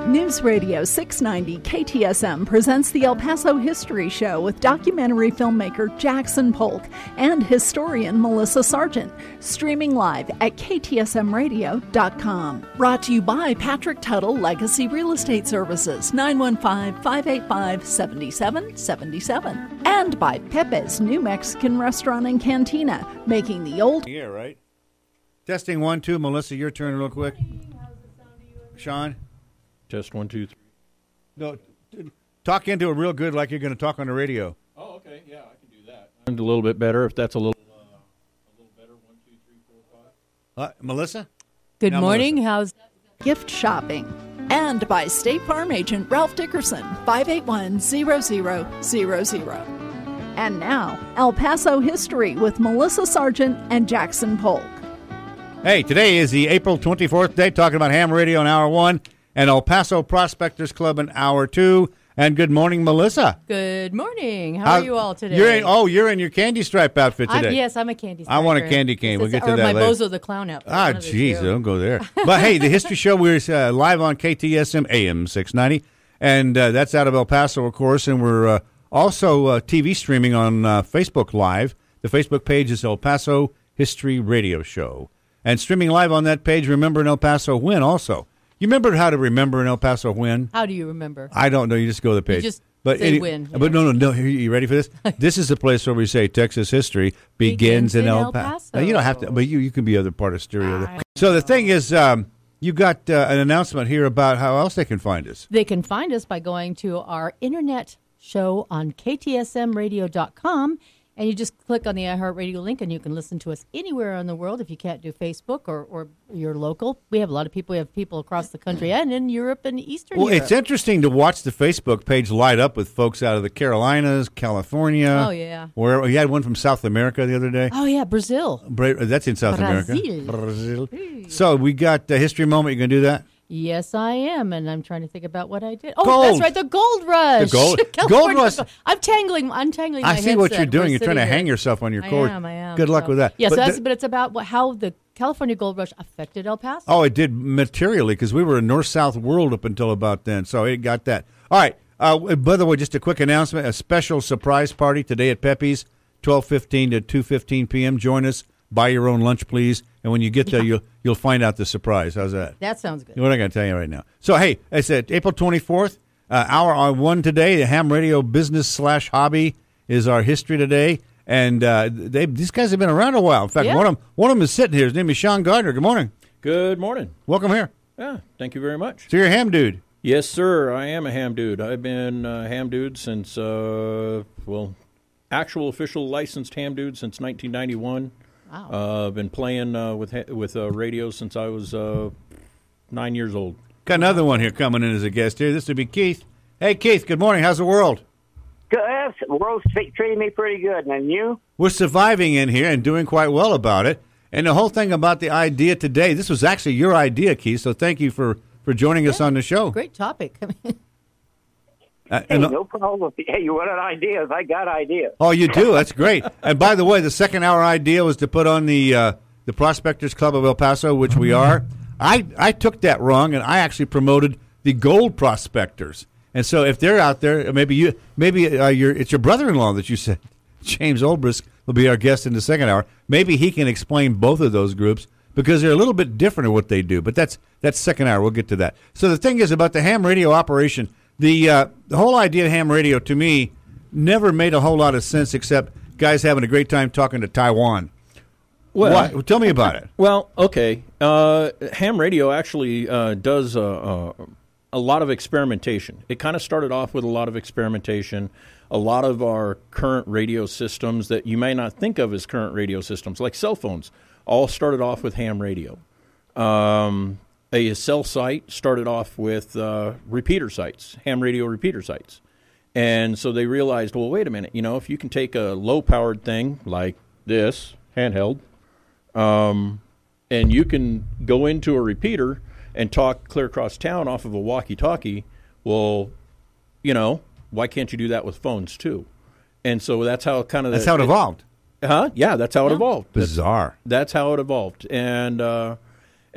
News Radio 690 KTSM presents the El Paso History Show with documentary filmmaker Jackson Polk and historian Melissa Sargent, streaming live at ktsmradio.com. Brought to you by Patrick Tuttle Legacy Real Estate Services, 915-585-7777. And by Pepe's New Mexican Restaurant and Cantina, making the old... Yeah, right? Testing 1, 2. Melissa, your turn real quick. Sean? Test 1, 2, 3. No, talk into it real good like you're going to talk on the radio. Oh, okay. Yeah, I can do that. A little bit better if that's a little better. 1, 2, 3, 4, 5. Melissa? Good Now, morning. Melissa. How's gift shopping. And by State Farm agent Ralph Dickerson, 581-0000. And now, El Paso History with Melissa Sargent and Jackson Polk. Hey, today is the April 24th day, talking about ham radio in Hour 1 and El Paso Prospectors Club in Hour 2. And good morning, Melissa. Good morning. How are you all today? You're in your candy stripe outfit today. Yes, I'm a candy striper. I want a candy cane. We'll get to that my later. Bozo the Clown outfit. Ah, jeez, don't go there. But hey, the History Show, we're live on KTSM AM 690, and that's out of El Paso, of course, and we're also TV streaming on Facebook Live. The Facebook page is El Paso History Radio Show. And streaming live on that page, remember in El Paso when also. You remember how to remember in El Paso when? How do you remember? I don't know. You just go to the page. You just say when. But no. You ready for this? This is the place where we say Texas history begins in El Paso. Now, you don't have to, but you can be other part of stereo. So the thing is, you got an announcement here about how else they can find us. They can find us by going to our internet show on ktsmradio.com. And you just click on the iHeartRadio link, and you can listen to us anywhere in the world if you can't do Facebook or you're local. We have a lot of people. We have people across the country and in Europe and Eastern Europe. Well, it's interesting to watch the Facebook page light up with folks out of the Carolinas, California. Oh, yeah. Where you had one from South America the other day. Oh, yeah, Brazil. That's in South America. Brazil. So we got a history moment. You going to do that? Yes, I am, and I'm trying to think about what I did. Oh, gold. That's right, the gold rush. The gold rush. I'm tangling my I see what you're doing. You're trying to hang yourself on your cord. I am. Good luck with that. Yes, but it's about how the California gold rush affected El Paso. Oh, it did materially because we were a north-south world up until about then, so it got that. All right. By the way, just a quick announcement: a special surprise party today at Pepe's, 12:15 to 2:15 p.m. Join us. Buy your own lunch, please. And when you get there, you'll find out the surprise. How's that? That sounds good. What I'm going to tell you right now. So, hey, it's April 24th, hour 1 today. The ham radio business/hobby is our history today. And these guys have been around a while. In fact, one of them is sitting here. His name is Sean Gardner. Good morning. Good morning. Welcome here. Yeah, thank you very much. So you're a ham dude. Yes, sir. I am a ham dude. I've been a ham dude since, actual official licensed ham dude since 1991. Wow. I've been playing with radio since I was 9 years old. Got another one here coming in as a guest here. This would be Keith. Hey, Keith, good morning. How's the world? Good. The world's treating me pretty good. And you? We're surviving in here and doing quite well about it. And the whole thing about the idea today, this was actually your idea, Keith, so thank you for joining us on the show. Great topic. No problem. Hey, you want ideas? I got ideas. Oh, you do? That's great. And by the way, the second hour idea was to put on the Prospectors Club of El Paso, which we are. I took that wrong, and I actually promoted the Gold Prospectors. And so if they're out there, maybe it's your brother-in-law that you said, James Olbrisk, will be our guest in the second hour. Maybe he can explain both of those groups because they're a little bit different in what they do. But that's second hour. We'll get to that. So the thing is about the ham radio operation. The whole idea of ham radio, to me, never made a whole lot of sense except guys having a great time talking to Taiwan. Well, tell me about it. Well, okay. Ham radio actually does a lot of experimentation. It kind of started off with a lot of experimentation. A lot of our current radio systems that you may not think of as current radio systems, like cell phones, all started off with ham radio. A cell site started off with repeater sites, ham radio repeater sites. And so they realized, well, wait a minute, if you can take a low-powered thing like this, handheld, and you can go into a repeater and talk clear across town off of a walkie-talkie, well, why can't you do that with phones too? And so that's how it evolved. Huh? Yeah, that's how it evolved. Bizarre. That's how it evolved.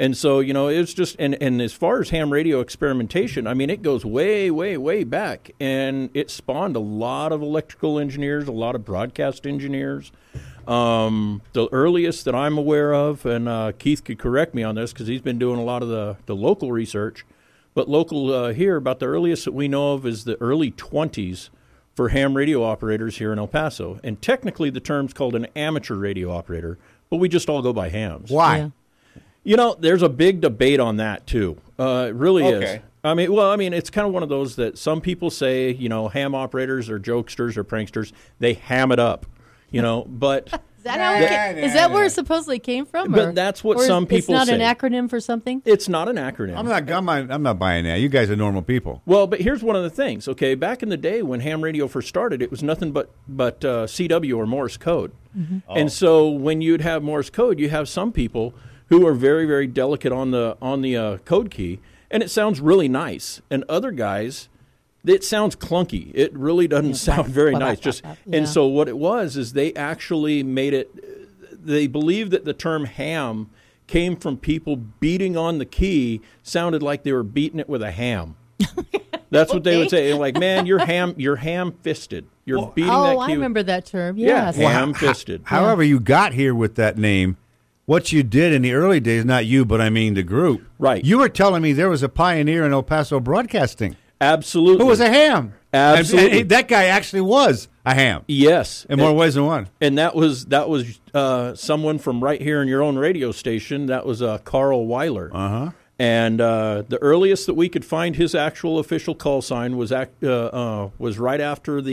And so, it's just, and as far as ham radio experimentation, I mean, it goes way, way, way back. And it spawned a lot of electrical engineers, a lot of broadcast engineers. The earliest that I'm aware of, and Keith could correct me on this because he's been doing a lot of the local research, but local here, about the earliest that we know of is the early 20s for ham radio operators here in El Paso. And technically the term's called an amateur radio operator, but we just all go by hams. Why? Yeah. There's a big debate on that, too. It really is. I mean, it's kind of one of those that some people say, ham operators or jokesters or pranksters, they ham it up, but... Is that where it supposedly came from? But that's what some people say. It's not an acronym for something? It's not an acronym. I'm not buying that. You guys are normal people. Well, but here's one of the things, okay? Back in the day when ham radio first started, it was nothing but CW or Morse code. Mm-hmm. And so when you'd have Morse code, you have some people who are very, very delicate on the code key, and it sounds really nice. And other guys... It sounds clunky. It really doesn't sound very nice. And so what it was is they actually made it. They believed that the term ham came from people beating on the key. Sounded like they were beating it with a ham. That's what they would say. Like, man, you're ham-fisted. You're beating that key. I remember that term. Yes. Yeah, ham-fisted. However, you got here with that name. What you did in the early days, not you, but I mean the group. Right. You were telling me there was a pioneer in El Paso broadcasting. Absolutely. Who was a ham. Absolutely. And that guy actually was a ham. Yes. In more ways than one. And that was someone from right here in your own radio station. That was Carl Weiler. Uh-huh. And the earliest that we could find his actual official call sign was right after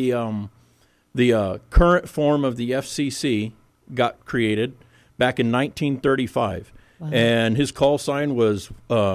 the current form of the FCC got created back in 1935. Wow. And his call sign was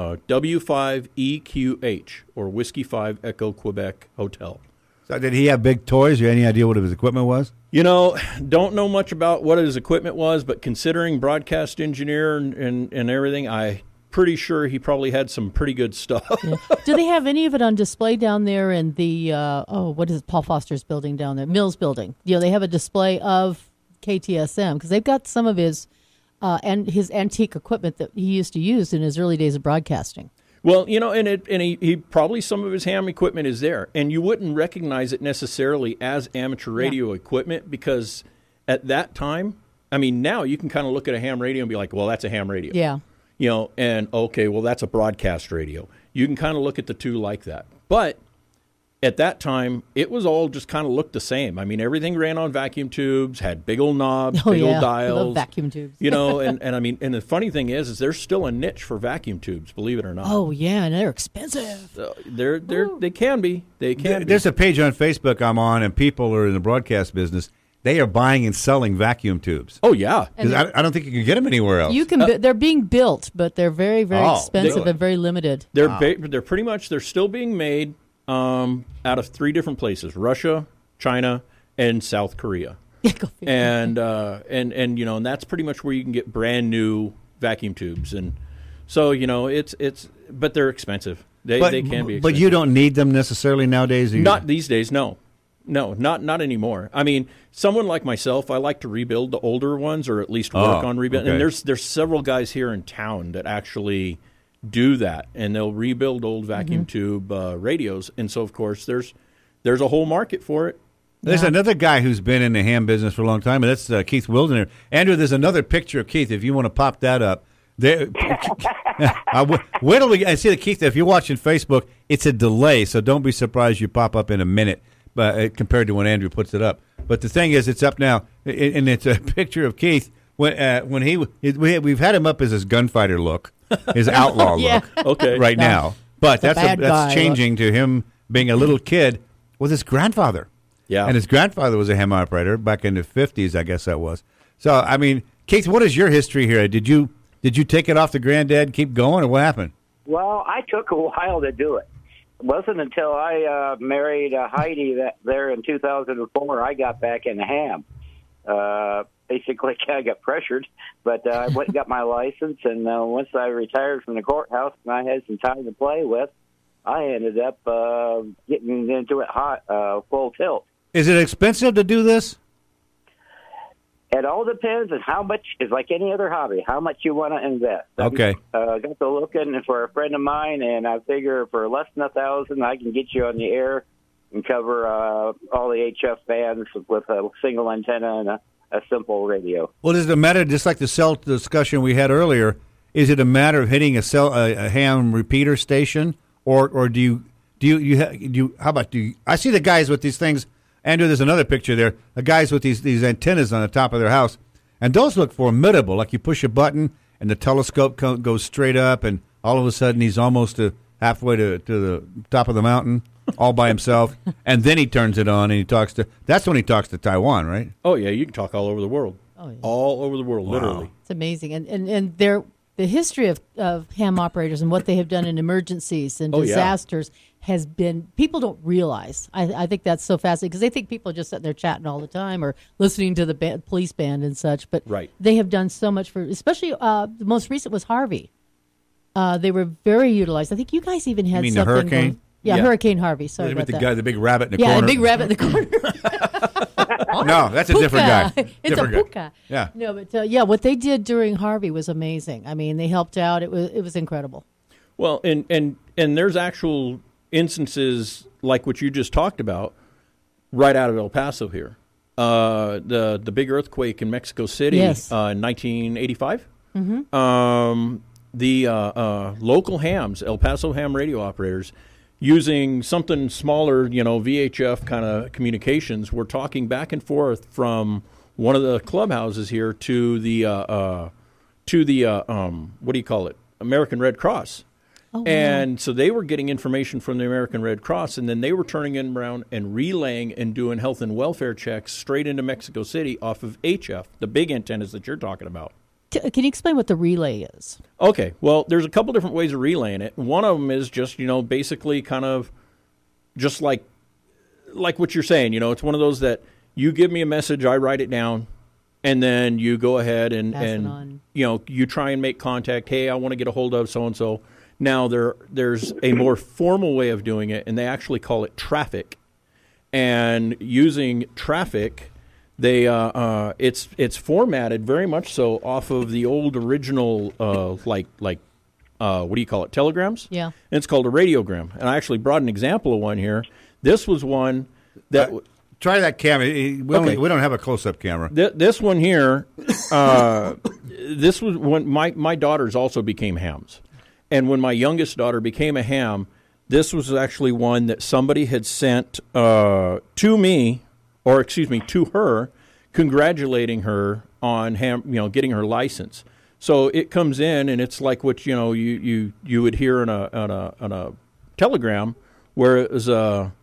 W5EQH, or Whiskey 5 Echo Quebec Hotel. So did he have big toys? You have any idea what his equipment was? Don't know much about what his equipment was, but considering broadcast engineer and everything, I'm pretty sure he probably had some pretty good stuff. Yeah. Do they have any of it on display down there in the, what is it, Paul Foster's building down there, Mills Building? They have a display of KTSM, because they've got some of his... and his antique equipment that he used to use in his early days of broadcasting. Well, and he probably some of his ham equipment is there, and you wouldn't recognize it necessarily as amateur radio equipment because at that time, I mean, now you can kind of look at a ham radio and be like, well, that's a ham radio. Yeah. And okay, well, that's a broadcast radio. You can kind of look at the two like that. But at that time, it was all just kind of looked the same. I mean, everything ran on vacuum tubes, had big old knobs, old dials. I love vacuum tubes. And I mean, and the funny thing is there's still a niche for vacuum tubes, believe it or not. Oh, yeah, and they're expensive. They can be. There's a page on Facebook I'm on, and people are in the broadcast business. They are buying and selling vacuum tubes. Oh, yeah. Because I don't think you can get them anywhere else. You can. They're being built, but they're very, very expensive and very limited. They're pretty much, they're still being made out of 3 different places: Russia, China, and South Korea. and and that's pretty much where you can get brand new vacuum tubes. And so it's but they're expensive. They can be expensive. But you don't need them necessarily nowadays. Not these days. No, not anymore. I mean, someone like myself, I like to rebuild the older ones, or at least work on rebuilding. Okay. And there's several guys here in town that actually do that, and they'll rebuild old vacuum tube radios. And so, of course, there's a whole market for it. There's another guy who's been in the ham business for a long time, and that's Keith Wildner. Andrew, there's another picture of Keith, if you want to pop that up. Wait till I see the Keith. If you're watching Facebook, it's a delay, so don't be surprised you pop up in a minute compared to when Andrew puts it up. But the thing is, it's up now, and it's a picture of Keith when we've had him up as his gunfighter look. His outlaw look right now. But that's changing to him being a little kid with his grandfather. Yeah. And his grandfather was a ham operator back in the 50s, I guess that was. So, I mean, Keith, what is your history here? Did you take it off the granddad, keep going, or what happened? Well, I took a while to do it. It wasn't until I married Heidi there in 2004 I got back in the ham. Basically, I got pressured, but I went and got my license, and once I retired from the courthouse and I had some time to play with, I ended up getting into it hot, full tilt. Is it expensive to do this? It all depends on how much. It's like any other hobby. How much you want to invest. Okay. I got to looking for a friend of mine, and I figure for less than $1,000, I can get you on the air and cover all the HF bands with a single antenna and a simple radio. Well, does it matter? Just like the cell discussion we had earlier, is it a matter of hitting a ham repeater station, or do you? How about do you? I see the guys with these things. Andrew, there's another picture there. The guys with these antennas on the top of their house, and those look formidable. Like you push a button, and the telescope goes straight up, and all of a sudden he's almost halfway to the top of the mountain, all by himself. And then he turns it on, and he talks to. That's when he talks to Taiwan, right? Oh yeah, you can talk all over the world. Oh, yeah. All over the world, Wow. literally. It's amazing. And the history of ham operators and what they have done in emergencies and disasters has been, people don't realize. I think that's so fascinating because they think people are just sitting there chatting all the time or listening to the police band and such. But they have done so much for, especially the most recent was Harvey. They were very utilized. I think you guys even had mean something. the hurricane? Yeah, Hurricane Harvey. Sorry about the that. guy, the big rabbit in the corner. Yeah, the big rabbit in the corner. No, that's a different guy. It's different a puka. Yeah. No, but what they did during Harvey was amazing. I mean, they helped out. It was incredible. Well, and there's actual instances like what you just talked about right out of El Paso here. The big earthquake in Mexico City in 1985. Mm-hmm. The local hams, El Paso ham radio operators, using something smaller, VHF kind of communications, were talking back and forth from one of the clubhouses here to the what do you call it? American Red Cross. Oh, wow. And so they were getting information from the American Red Cross, and then they were turning it around and relaying and doing health and welfare checks straight into Mexico City off of HF, the big antennas that you're talking about. Can you explain what the relay is? Okay, well, there's a couple different ways of relaying it. One of them is just, basically kind of just like what you're saying. It's one of those that you give me a message, I write it down, and then you go ahead and you try and make contact. Hey, I want to get a hold of so-and-so. Now, there's a more formal way of doing it, and they actually call it traffic. And using traffic, they it's formatted very much so off of the old original what do you call it, telegrams? Yeah. And it's called a radiogram. And I actually brought an example of one here. This was one that try that camera. We don't have a close-up camera. This one here, this was when my daughters also became hams. And when my youngest daughter became a ham, this was actually one that somebody had sent to her, congratulating her on getting her license. So it comes in, and it's like what you would hear on a telegram, where it was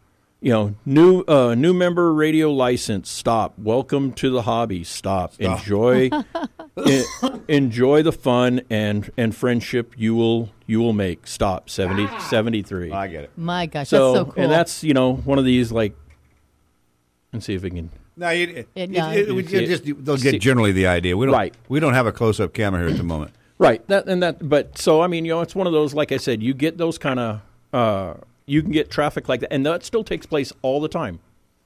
new member radio license. Stop. Welcome to the hobby. Stop. Enjoy enjoy the fun and friendship you will make. Stop. 73. I get it. My gosh, that's so cool. And that's one of these, like, let's see if we can. No, they'll See- get generally the idea. We don't. Right. We don't have a close-up camera here at the moment. Right. But so I mean, it's one of those. Like I said, you get those kind of. You can get traffic like that, and that still takes place all the time,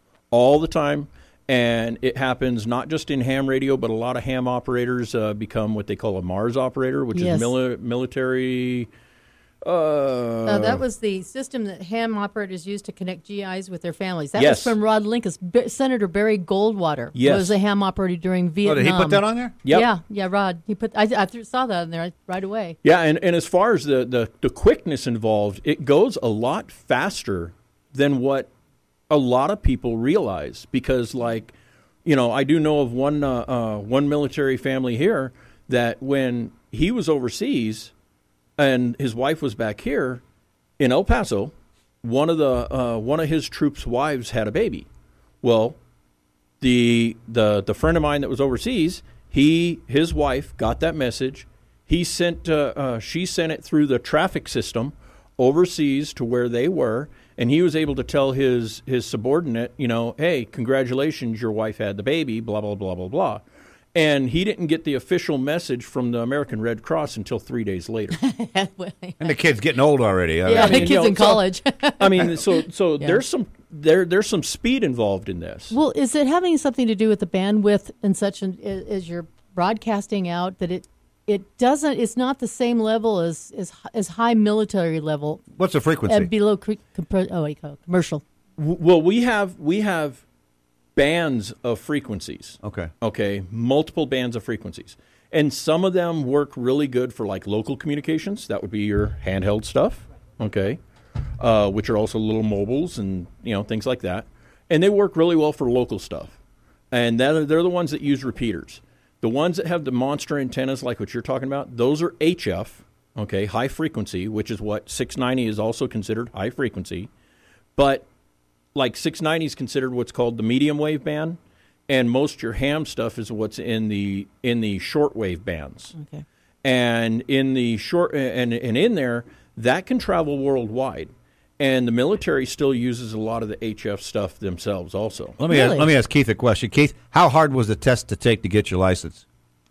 and it happens not just in ham radio, but a lot of ham operators become what they call a Mars operator, which is military. That was the system that ham operators used to connect GIs with their families. That Yes. was from Rod Lincoln. Senator Barry Goldwater Yes. was a ham operator during Vietnam. Oh, did he put that on there? Yep. Yeah, Rod. He put. I saw that on there right away. Yeah, and as far as the quickness involved, it goes a lot faster than what a lot of people realize. Because, like, I do know of one military family here that when he was overseas and his wife was back here in El Paso, one of his troops' wives had a baby. Well, the friend of mine that was overseas, his wife got that message. She sent it through the traffic system overseas to where they were, and he was able to tell his subordinate, hey, congratulations, your wife had the baby, blah, blah, blah, blah, blah. And he didn't get the official message from the American Red Cross until 3 days later. And the kid's getting old already. Yeah, the kid's in college. I mean, so there's there's some speed involved in this. Well, is it having something to do with the bandwidth and such as you're broadcasting out that it doesn't? It's not the same level as high military level. What's the frequency? And below commercial. Well, we have bands of frequencies. Okay, multiple bands of frequencies, and some of them work really good for like local communications. That would be your handheld stuff. Okay. Which are also little mobiles and things like that, and they work really well for local stuff. And they're the ones that use repeaters. The ones that have the monster antennas, like what you're talking about, those are HF, okay, high frequency, which is what 690 is also considered high frequency. But like 690 is considered what's called the medium wave band, and most of your ham stuff is what's in the shortwave bands. Okay, and in the short and in there. That can travel worldwide, and the military still uses a lot of the HF stuff themselves also. Let me ask Keith a question. Keith, how hard was the test to take to get your license?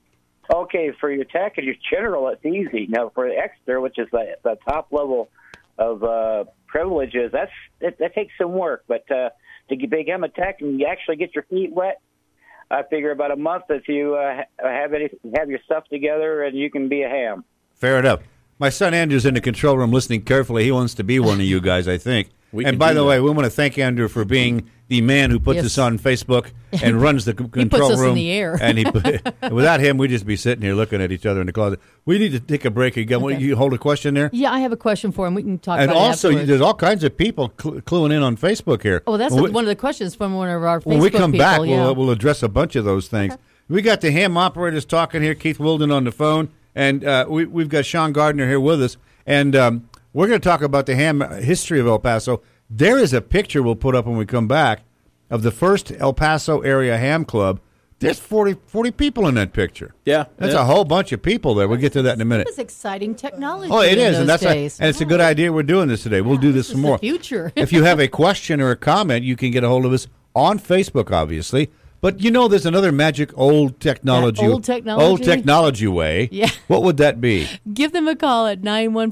Okay, for your tech and your general, it's easy. Now, for the extra, which is the top level of privileges, that takes some work. But to become a tech and you actually get your feet wet, I figure about a month if you have your stuff together and you can be a ham. Fair enough. My son Andrew's in the control room listening carefully. He wants to be one of you guys, I think. And by the way, we want to thank Andrew for being the man who puts us on Facebook and runs the control room. He puts us in the air. And without him, we'd just be sitting here looking at each other in the closet. We need to take a break again. Okay. You hold a question there? Yeah, I have a question for him. We can talk about it. And also, there's all kinds of people cluing in on Facebook here. Oh, that's one of the questions from one of our Facebook people. When we come back, we'll address a bunch of those things. Okay. We got the ham operators talking here, Keith Wilden on the phone, and we've got Sean Gardner here with us. And we're going to talk about the ham history of El Paso. There is a picture we'll put up when we come back of the first El Paso area ham club. There's 40 people in that picture. Yeah. That's a whole bunch of people there. We'll get to that in a minute. It was exciting technology. Oh, it is. And it's a good idea we're doing this today. We'll do this some more. The future. If you have a question or a comment, you can get a hold of us on Facebook, obviously. But there's another magic old technology way. Yeah. What would that be? Give them a call at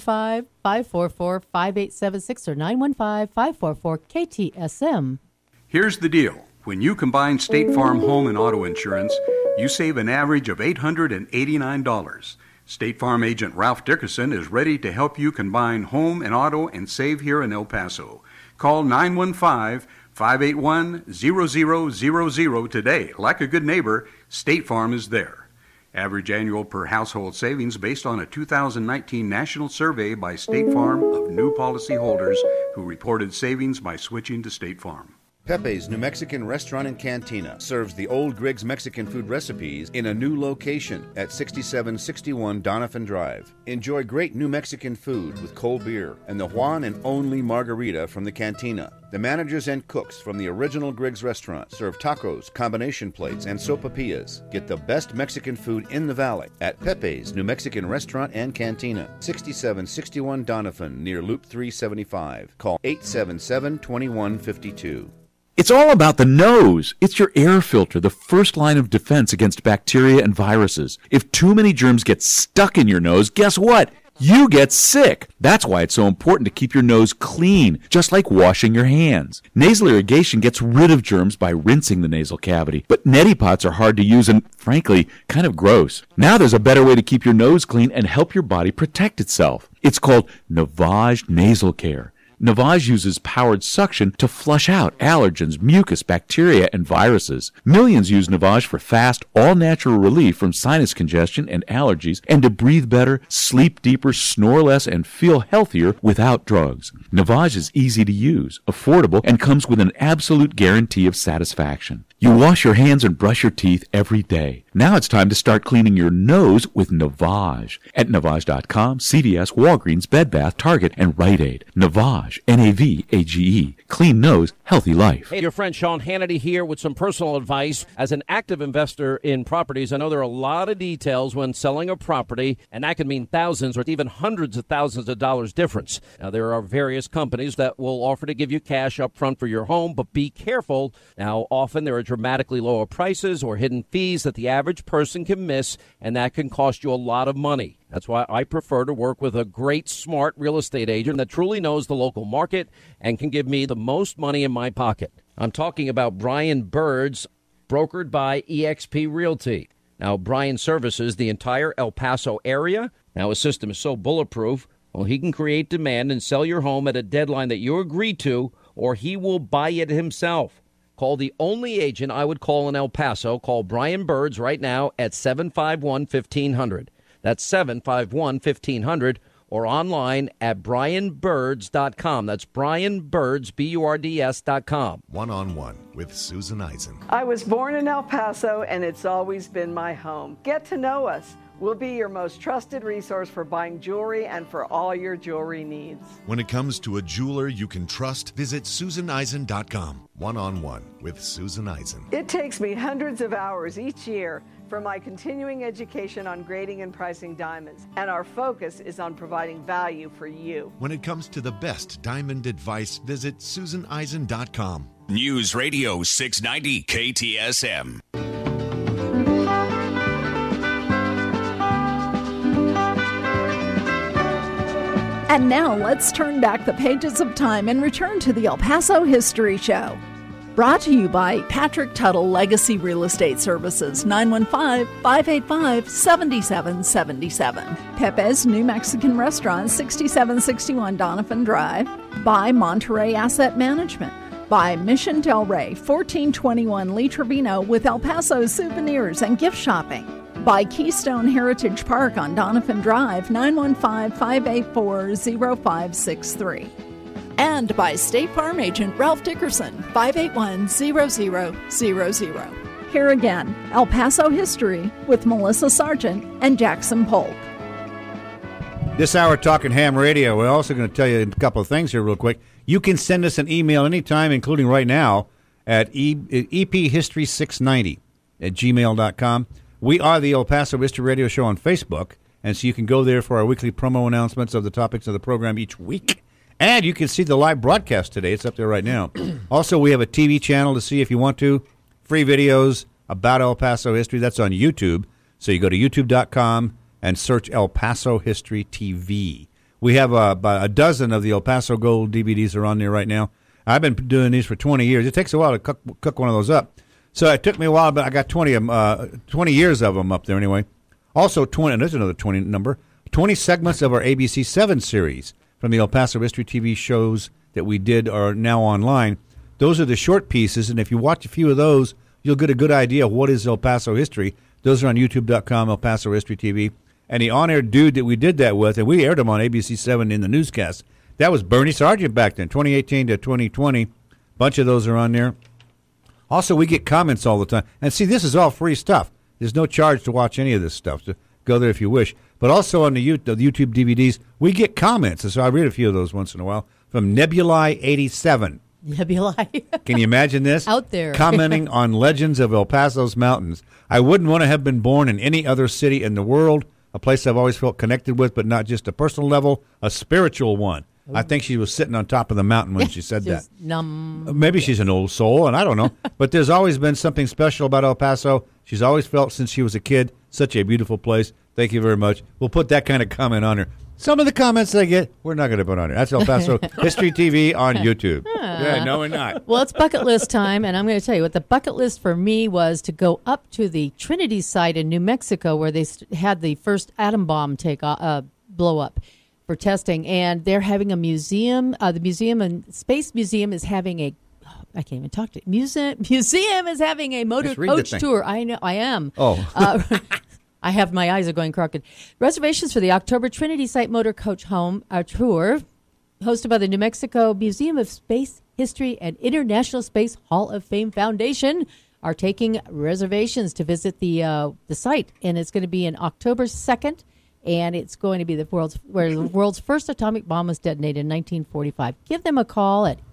915-544-5876 or 915-544-KTSM. Here's the deal. When you combine State Farm home and auto insurance, you save an average of $889. State Farm agent Ralph Dickerson is ready to help you combine home and auto and save here in El Paso. Call 915-581-0000 today. Like a good neighbor, State Farm is there. Average annual per household savings based on a 2019 national survey by State Farm of new policyholders who reported savings by switching to State Farm. Pepe's New Mexican Restaurant and Cantina serves the old Griggs Mexican food recipes in a new location at 6761 Doniphan Drive. Enjoy great New Mexican food with cold beer and the one and only margarita from the cantina. The managers and cooks from the original Griggs restaurant serve tacos, combination plates, and sopapillas. Get the best Mexican food in the valley at Pepe's New Mexican Restaurant and Cantina, 6761 Doniphan, near Loop 375. Call 877-2152. It's all about the nose. It's your air filter, the first line of defense against bacteria and viruses. If too many germs get stuck in your nose, guess what? You get sick. That's why it's so important to keep your nose clean, just like washing your hands. Nasal irrigation gets rid of germs by rinsing the nasal cavity, but neti pots are hard to use and, frankly, kind of gross. Now there's a better way to keep your nose clean and help your body protect itself. It's called Navage Nasal Care. Navage uses powered suction to flush out allergens, mucus, bacteria, and viruses. Millions use Navage for fast, all-natural relief from sinus congestion and allergies, and to breathe better, sleep deeper, snore less, and feel healthier without drugs. Navage is easy to use, affordable, and comes with an absolute guarantee of satisfaction. You wash your hands and brush your teeth every day. Now it's time to start cleaning your nose with Navage. At Navage.com, CVS, Walgreens, Bed Bath, Target, and Rite Aid. Navage, N-A-V-A-G-E. Clean nose, healthy life. Hey, your friend Sean Hannity here with some personal advice. As an active investor in properties, I know there are a lot of details when selling a property, and that can mean thousands or even hundreds of thousands of dollars difference. Now, there are various companies that will offer to give you cash up front for your home, but be careful. Now, often there are dramatically lower prices or hidden fees that the average person can miss, and that can cost you a lot of money. That's why I prefer to work with a great, smart real estate agent that truly knows the local market and can give me the most money in my pocket. I'm talking about Brian Birds, brokered by eXp Realty. Now, Brian services the entire El Paso area. Now, his system is so bulletproof, well, he can create demand and sell your home at a deadline that you agree to, or he will buy it himself. Call the only agent I would call in El Paso. Call Brian Birds right now at 751-1500. That's 751-1500, or online at brianbirds.com. That's brianbirds, BURDS.com. One-on-one with Susan Eisen. I was born in El Paso, and it's always been my home. Get to know us. We'll be your most trusted resource for buying jewelry and for all your jewelry needs. When it comes to a jeweler you can trust, visit SusanEisen.com. One-on-one with Susan Eisen. It takes me hundreds of hours each year for my continuing education on grading and pricing diamonds, and our focus is on providing value for you. When it comes to the best diamond advice, visit SusanEisen.com. News Radio 690 KTSM. And now let's turn back the pages of time and return to the El Paso History Show. Brought to you by Patrick Tuttle Legacy Real Estate Services, 915-585-7777. Pepe's New Mexican Restaurant, 6761 Donovan Drive. By Monterey Asset Management. By Mission Del Rey, 1421 Lee Trevino, with El Paso souvenirs and gift shopping. By Keystone Heritage Park on Donovan Drive, 915-584-0563. And by State Farm Agent Ralph Dickerson, 581-0000. Here again, El Paso History with Melissa Sargent and Jackson Polk. This hour, Talking Ham Radio, we're also going to tell you a couple of things here real quick. You can send us an email anytime, including right now, at ephistory690@gmail.com. We are the El Paso History Radio Show on Facebook, and so you can go there for our weekly promo announcements of the topics of the program each week. And you can see the live broadcast today. It's up there right now. Also, we have a TV channel to see if you want to. Free videos about El Paso history. That's on YouTube. So you go to youtube.com and search El Paso History TV. We have about a dozen of the El Paso Gold DVDs are on there right now. I've been doing these for 20 years. It takes a while to cook one of those up. So it took me a while, but I got 20 years of them up there anyway. Also, 20, and there's another 20 number, 20 segments of our ABC 7 series from the El Paso History TV shows that we did are now online. Those are the short pieces, and if you watch a few of those, you'll get a good idea of what is El Paso history. Those are on youtube.com, El Paso History TV. And the on-air dude that we did that with, and we aired him on ABC 7 in the newscast, that was Bernie Sargent back then, 2018 to 2020. A bunch of those are on there. Also, we get comments all the time. And see, this is all free stuff. There's no charge to watch any of this stuff, so go there if you wish. But also on the YouTube DVDs, we get comments. And so I read a few of those once in a while from Nebuli87. Nebuli. Can you imagine this? Out there. Commenting on legends of El Paso's mountains. I wouldn't want to have been born in any other city in the world, a place I've always felt connected with, but not just a personal level, a spiritual one. Ooh. I think she was sitting on top of the mountain when she said that. Maybe she's an old soul, and I don't know. But there's always been something special about El Paso. She's always felt since she was a kid, such a beautiful place. Thank you very much. We'll put that kind of comment on her. Some of the comments I get, we're not going to put on her. That's El Paso History TV on YouTube. Yeah, no, we're not. Well, it's bucket list time, and I'm going to tell you what the bucket list for me was to go up to the Trinity site in New Mexico where they had the first atom bomb blow up for testing, and they're having a museum. The museum and Space Museum is having a I can't even talk to it. Museum is having a motor coach tour. I know, I am. Oh. I have my eyes are going crooked. Reservations for the October Trinity Site Motor Coach Home tour, hosted by the New Mexico Museum of Space History and International Space Hall of Fame Foundation, are taking reservations to visit the site, and it's going to be on October 2nd, and it's going to be where the world's first atomic bomb was detonated in 1945. Give them a call at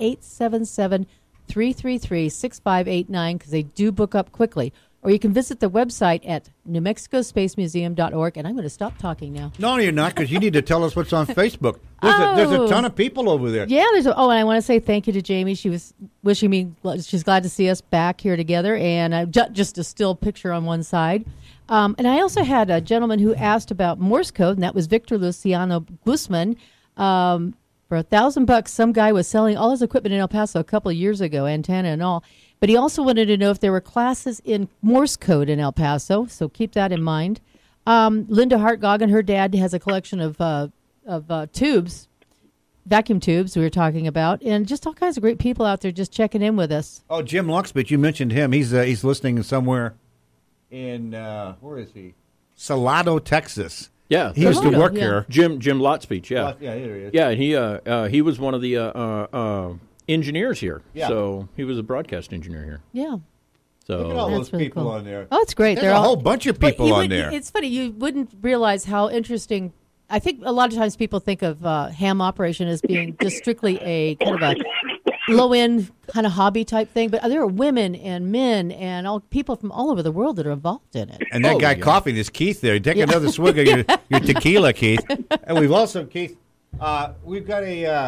877-333-6589 because they do book up quickly. Or you can visit the website at newmexicospacemuseum.org. And I'm going to stop talking now. No, you're not, because you need to tell us what's on Facebook. There's a ton of people over there. Yeah, and I want to say thank you to Jamie. She was wishing me, she's glad to see us back here together. And just a still picture on one side. And I also had a gentleman who asked about Morse code, and that was Victor Luciano Guzman. For $1,000, some guy was selling all his equipment in El Paso a couple of years ago, antenna and all. But he also wanted to know if there were classes in Morse code in El Paso, so keep that in mind. Linda Hartgoggin, her dad has a collection of tubes, vacuum tubes we were talking about, and just all kinds of great people out there just checking in with us. Oh, Jim Luxbit, you mentioned him. He's listening somewhere in, where is he? Salado, Texas. Yeah, he used to work here. Jim Lotspeech, yeah. Yeah, here he is. Yeah, and he was one of the engineers here. Yeah. So he was a broadcast engineer here. Yeah. So look at all That's those really people cool. on there. Oh, it's great. There's a whole bunch of people on there. It's funny. You wouldn't realize how interesting. I think a lot of times people think of ham operation as being just strictly a kind of a low-end kind of hobby type thing, but there are women and men and all people from all over the world that are involved in it. And that guy coughing is Keith there. Take another swig of your tequila, Keith. And we've also, Keith, we've got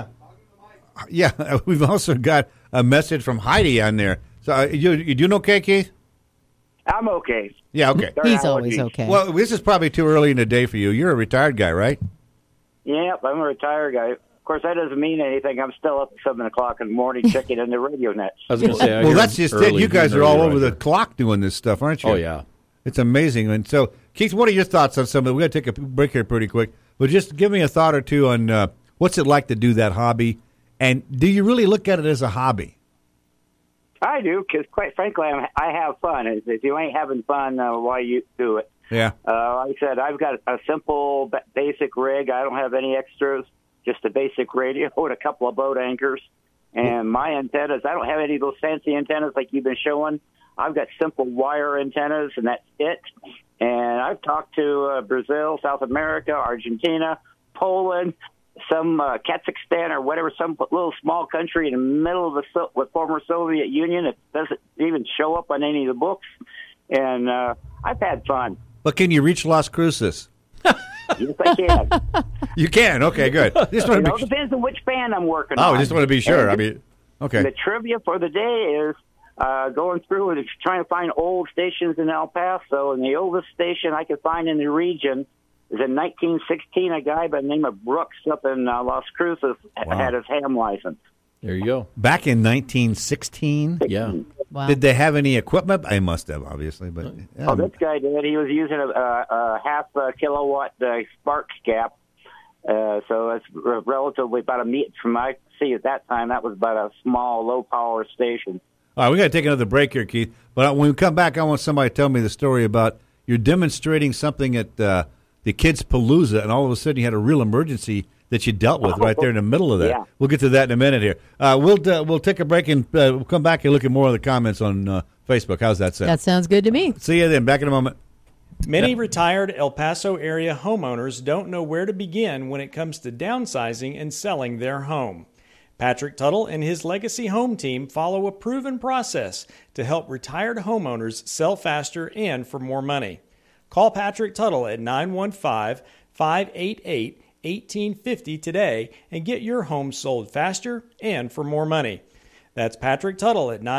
we've also got a message from Heidi on there. So you doing okay, Keith? I'm okay. Yeah, okay. He's always okay. Well, this is probably too early in the day for you. You're a retired guy, right? Yep, I'm a retired guy. Of course, that doesn't mean anything. I'm still up at 7 o'clock in the morning checking in the radio nets. I was going to say, well, that's just it. You guys are all over the clock doing this stuff, aren't you? Oh, yeah. It's amazing. And so, Keith, what are your thoughts on some of it? We're going to take a break here pretty quick. But just give me a thought or two on what's it like to do that hobby. And do you really look at it as a hobby? I do, because quite frankly, I have fun. If you ain't having fun, why you do it? Yeah. Like I said, I've got a simple, basic rig. I don't have any extras, just a basic radio and a couple of boat anchors. And my antennas, I don't have any of those fancy antennas like you've been showing. I've got simple wire antennas, and that's it. And I've talked to Brazil, South America, Argentina, Poland, some Kazakhstan or whatever, some little small country in the middle of the former Soviet Union. It doesn't even show up on any of the books. And I've had fun. But can you reach Las Cruces? Yes, I can. You can? Okay, good. Just want to It depends on which band I'm working on. on. I just want to be sure. And okay. The trivia for the day is going through and trying to find old stations in El Paso. And the oldest station I could find in the region is in 1916. A guy by the name of Brooks up in Las Cruces had his ham license. There you go. Back in 1916? Yeah. Wow. Did they have any equipment? I must have, obviously. But this guy did. He was using a half kilowatt spark gap. So it's relatively about a meter from I see at that time. That was about a small, low-power station. All right, we got to take another break here, Keith. But when we come back, I want somebody to tell me the story about you're demonstrating something at the Kids Palooza, and all of a sudden you had a real emergency that you dealt with right there in the middle of that. Yeah. We'll get to that in a minute here. We'll take a break and we'll come back and look at more of the comments on Facebook. How's that sound? That sounds good to me. See you then. Back in a moment. Many retired El Paso area homeowners don't know where to begin when it comes to downsizing and selling their home. Patrick Tuttle and his Legacy Home team follow a proven process to help retired homeowners sell faster and for more money. Call Patrick Tuttle at 915-588-1850 today and get your home sold faster and for more money. That's Patrick Tuttle at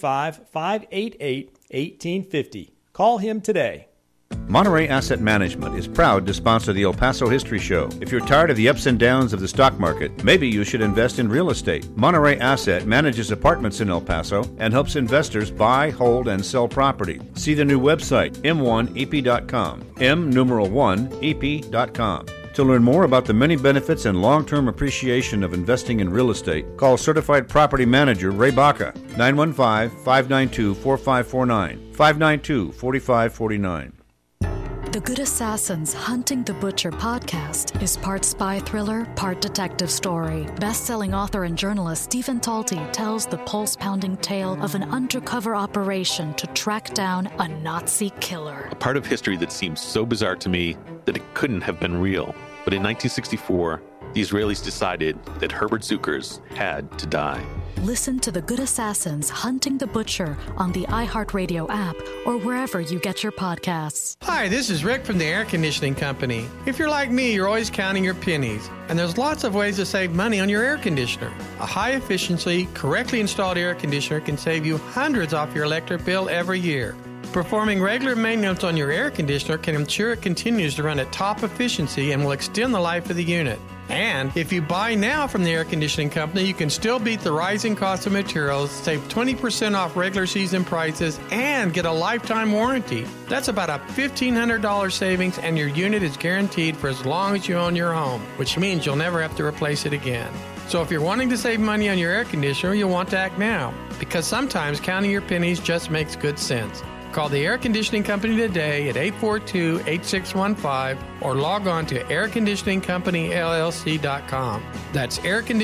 915-588-1850. Call him today. Monterey Asset Management is proud to sponsor the El Paso History Show. If you're tired of the ups and downs of the stock market, maybe you should invest in real estate. Monterey Asset manages apartments in El Paso and helps investors buy, hold, and sell property. See the new website, m1ep.com, m1ep.com. To learn more about the many benefits and long-term appreciation of investing in real estate, call Certified Property Manager Ray Baca, 915-592-4549, 592-4549. The Good Assassins Hunting the Butcher podcast is part spy thriller, part detective story. Best-selling author and journalist Stephen Talty tells the pulse-pounding tale of an undercover operation to track down a Nazi killer. A part of history that seems so bizarre to me that it couldn't have been real. But in 1964, the Israelis decided that Herbert Zuckers had to die. Listen to The Good Assassins Hunting the Butcher on the iHeartRadio app or wherever you get your podcasts. Hi, this is Rick from the Air Conditioning Company. If you're like me, you're always counting your pennies. And there's lots of ways to save money on your air conditioner. A high-efficiency, correctly installed air conditioner can save you hundreds off your electric bill every year. Performing regular maintenance on your air conditioner can ensure it continues to run at top efficiency and will extend the life of the unit. And if you buy now from the air conditioning company, you can still beat the rising cost of materials, save 20% off regular season prices, and get a lifetime warranty. That's about a $1,500 savings, and your unit is guaranteed for as long as you own your home, which means you'll never have to replace it again. So if you're wanting to save money on your air conditioner, you'll want to act now, because sometimes counting your pennies just makes good sense. Call the Air Conditioning Company today at 842-8615 or log on to airconditioningcompanyllc.com. That's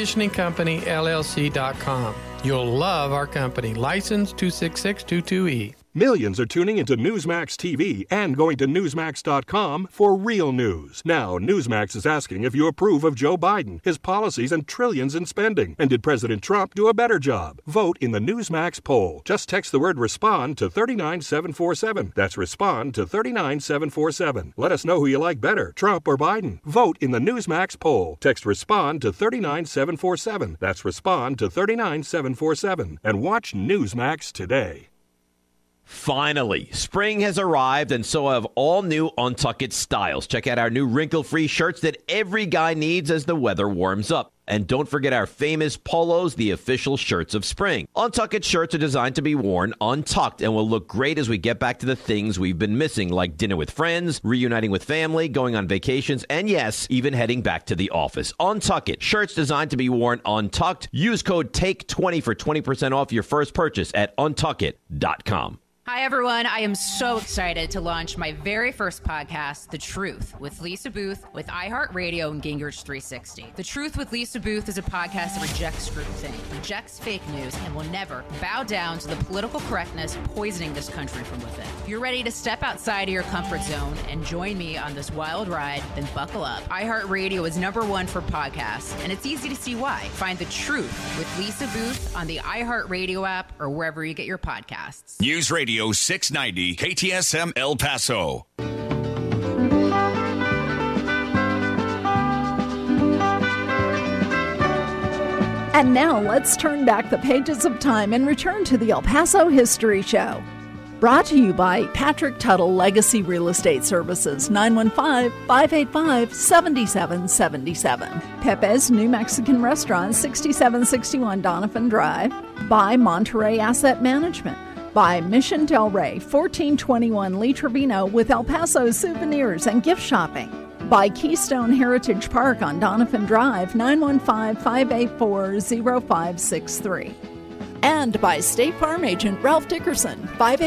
airconditioningcompanyllc.com. You'll love our company. License 26622E. Millions are tuning into Newsmax TV and going to Newsmax.com for real news. Now, Newsmax is asking if you approve of Joe Biden, his policies, and trillions in spending. And did President Trump do a better job? Vote in the Newsmax poll. Just text the word RESPOND to 39747. That's RESPOND to 39747. Let us know who you like better, Trump or Biden. Vote in the Newsmax poll. Text RESPOND to 39747. That's RESPOND to 39747. And watch Newsmax today. Finally, spring has arrived, and so have all new Untuckit styles. Check out our new wrinkle-free shirts that every guy needs as the weather warms up. And don't forget our famous polos, the official shirts of spring. Untuckit shirts are designed to be worn untucked and will look great as we get back to the things we've been missing, like dinner with friends, reuniting with family, going on vacations, and yes, even heading back to the office. Untuckit, shirts designed to be worn untucked. Use code TAKE20 for 20% off your first purchase at untuckit.com. Hi, everyone. I am so excited to launch my very first podcast, The Truth, with Lisa Booth, with iHeartRadio and Gingrich 360. The Truth with Lisa Booth is a podcast that rejects groupthink, rejects fake news, and will never bow down to the political correctness poisoning this country from within. If you're ready to step outside of your comfort zone and join me on this wild ride, then buckle up. iHeartRadio is #1 for podcasts, and it's easy to see why. Find The Truth with Lisa Booth on the iHeartRadio app or wherever you get your podcasts. News Radio 690 KTSM El Paso. And now let's turn back the pages of time and return to the El Paso History Show. Brought to you by Patrick Tuttle Legacy Real Estate Services, 915-585-7777. Pepe's New Mexican Restaurant, 6761 Donovan Drive. By Monterey Asset Management. By Mission Del Rey, 1421 Lee Trevino, with El Paso souvenirs and gift shopping. By Keystone Heritage Park on Donovan Drive, 915-584-0563. And by State Farm Agent Ralph Dickerson,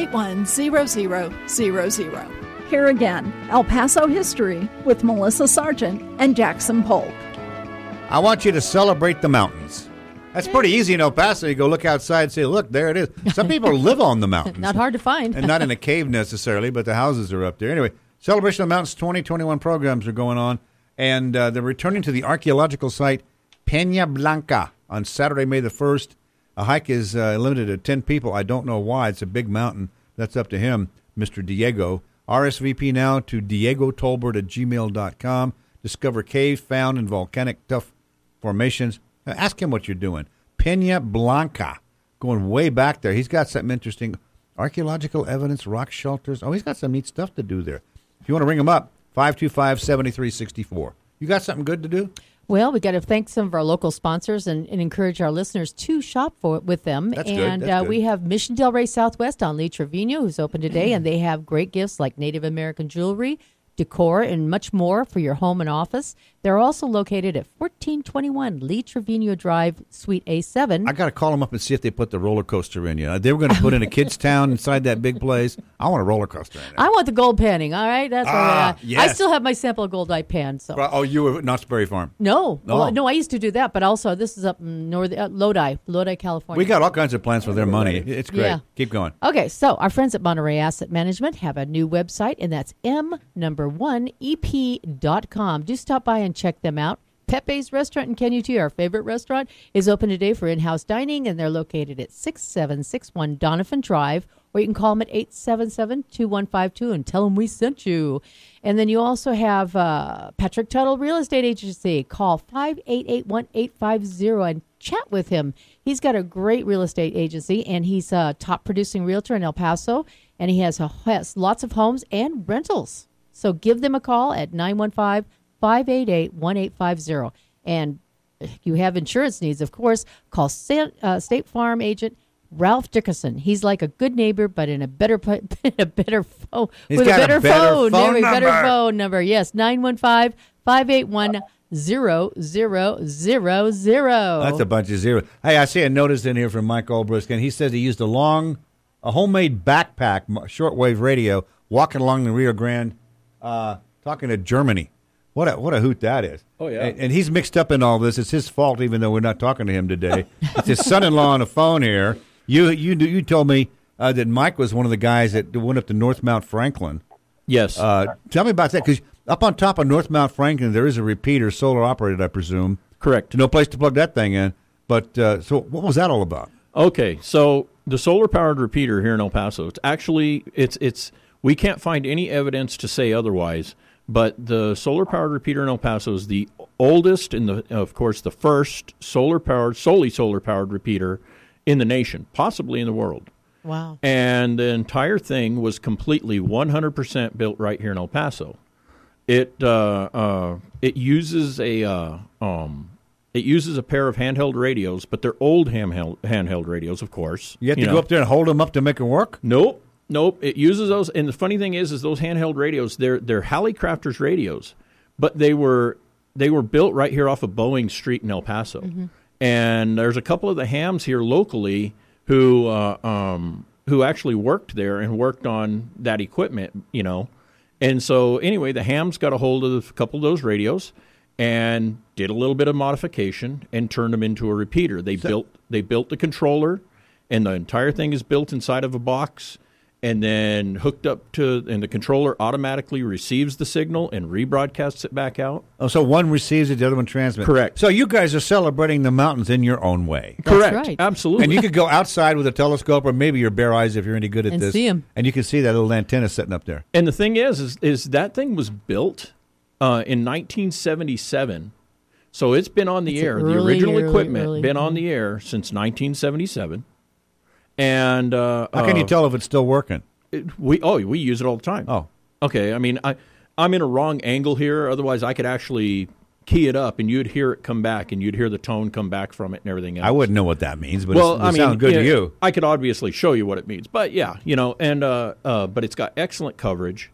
581-0000. Here again, El Paso History with Melissa Sargent and Jackson Polk. I want you to celebrate the mountains. That's pretty easy in El Paso. You go look outside and say, look, there it is. Some people live on the mountains. Not hard to find. And not in a cave necessarily, but the houses are up there. Anyway, Celebration of the Mountains 2021 programs are going on, and they're returning to the archaeological site Peña Blanca on Saturday, May the 1st. A hike is limited to 10 people. I don't know why. It's a big mountain. That's up to him, Mr. Diego. RSVP now to diegotolbert@gmail.com. Discover caves found in volcanic tuff formations. Ask him what you're doing. Peña Blanca, going way back there. He's got something interesting. Archaeological evidence, rock shelters. Oh, he's got some neat stuff to do there. If you want to ring him up, 525-7364. You got something good to do? Well, we got to thank some of our local sponsors and encourage our listeners to shop with them. That's and good. That's good. We have Mission Del Rey Southwest on Lee Trevino, who's open today, and they have great gifts like Native American jewelry, decor, and much more for your home and office. They're also located at 1421 Lee Trevino Drive, Suite A7. I got to call them up and see if they put the roller coaster in. They were going to put in a kids' town inside that big place. I want a roller coaster in there. I want the gold panning, all right? That's yes. I still have my sample of gold-eye pan. So. Oh, you were at Knott's Berry Farm? No. Oh. Well, no, I used to do that, but also this is up in Lodi, California. We got all kinds of plans for their money. It's great. Yeah. Keep going. Okay, so our friends at Monterey Asset Management have a new website, and that's m1ep.com. Do stop by and check them out. Pepe's Restaurant in Kentucky, our favorite restaurant, is open today for in-house dining, and they're located at 6761 Donovan Drive, or you can call them at 877-2152 and tell them we sent you. And then you also have Patrick Tuttle Real Estate Agency. Call 588-1850 and chat with him. He's got a great real estate agency, and he's a top producing realtor in El Paso. and he has lots of homes and rentals. So give them a call at 915-588-1850. And if you have insurance needs, of course, call State Farm agent Ralph Dickerson. He's like a good neighbor, but in a better phone. Better phone number. Yes, 915-581-0000. That's a bunch of zeros. Hey, I see a notice in here from Mike Olbrisk, and he says he used a homemade backpack, shortwave radio, walking along the Rio Grande, talking to Germany. What a hoot that is. Oh, yeah. And he's mixed up in all this. It's his fault, even though we're not talking to him today. It's his son-in-law on the phone here. You told me that Mike was one of the guys that went up to North Mount Franklin. Yes. Tell me about that, because up on top of North Mount Franklin, there is a repeater, solar operated, I presume. Correct. No place to plug that thing in. But so what was that all about? Okay, so the solar-powered repeater here in El Paso, it's we can't find any evidence to say otherwise, but the solar-powered repeater in El Paso is the oldest and, of course, the first solely solar-powered repeater in the nation, possibly in the world. Wow. And the entire thing was completely 100% built right here in El Paso. It uses a pair of handheld radios, but they're old handheld radios, of course. You have to go up there and hold them up to make them work? Nope. It uses those, and the funny thing is those handheld radios, they're Hallicrafters radios, but they were built right here off of Boeing Street in El Paso. Mm-hmm. And there's a couple of the hams here locally who actually worked there and worked on that equipment, And so anyway, the hams got a hold of a couple of those radios and did a little bit of modification and turned them into a repeater. They built the controller, and the entire thing is built inside of a box and then hooked up and the controller automatically receives the signal and rebroadcasts it back out. Oh, so one receives it, the other one transmits. Correct. So you guys are celebrating the mountains in your own way. Correct. That's right. Absolutely. And you could go outside with a telescope or maybe your bare eyes if you're any good at this. See them. And you can see that little antenna sitting up there. And the thing is that thing was built in 1977. So it's been on the air. The original equipment been on the air since 1977. And how can you tell if it's still working? We use it all the time. Oh, okay. I mean, I'm in a wrong angle here. Otherwise, I could actually key it up, and you'd hear it come back, and you'd hear the tone come back from it, and everything else. I wouldn't know what that means, but it sounds good to you. I could obviously show you what it means, but yeah, and but it's got excellent coverage.